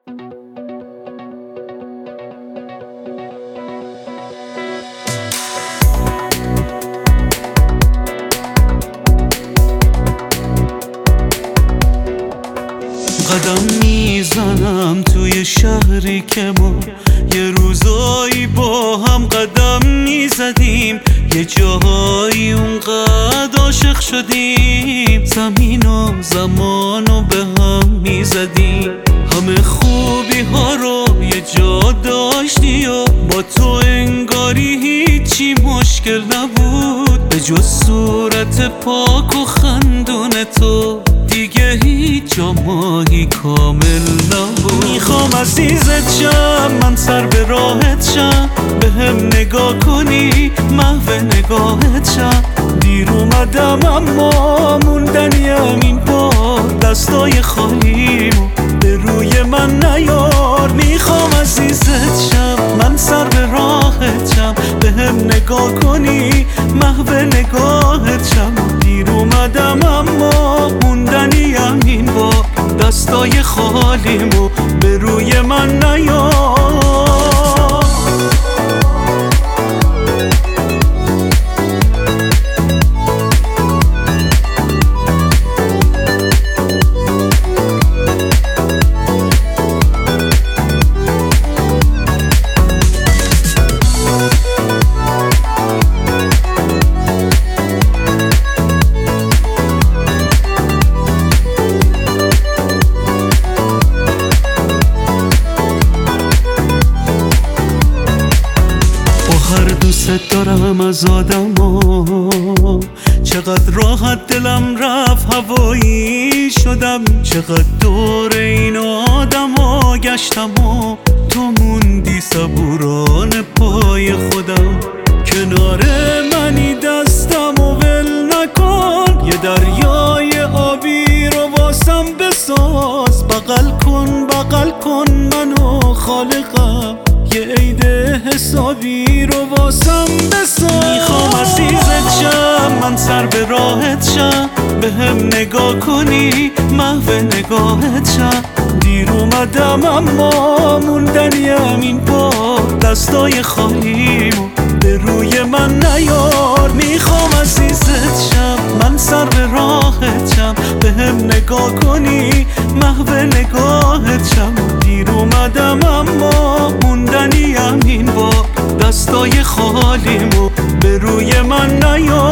قدم میزنم توی شهری که ما یه روزایی با هم قدم میزدیم، یه جاهایی اونقدر عاشق شدیم، زمین و زمانو به هم میزدیم، همه خوبی ها رو یه جا داشتی و با تو انگاری هیچی مشکل نبود، به جز صورت پاک و خندون تو دیگه هیچ جا ماهی کامل نبود. میخوام عزیزت شم، من سر به راحت شم، به هم نگاه کنی محو نگاهت شم، دیر اومدم اما موندنیم این بار، دستای خالیمو به روی من نیار. میخوام عزیزت شم، من سر به راحت شم، به هم نگاه کنی محو نگاهت شم، دیر اومدم اما موندنیم این بار، دستای خالیمو به روی من نیار. دوست دارم از آدما، چقدر راحت دلم رفت هوایی شدم، چقدر دور این آدما گشتم و تو موندی صبورانه پای خودم، کنار منی دستم و ول نکن، یه دریای آبی رو واسم بساز، بغل کن منو خالقم، یه عید حسابی رو واسم بساز. میخوام عزیزت شم، من سر به راحت شم، به هم نگاه کنی محو نگاهت شم، دیر اومدم اما موندنیم این بار، دستای خالیمو به روی من نیار. میخوام عزیزت شم، من سر به راحت شم، به هم نگاه کنی محو نگاهت شم، دیر اومدم اما موندنیم این بار، دستای خالیمو به روی من نیار.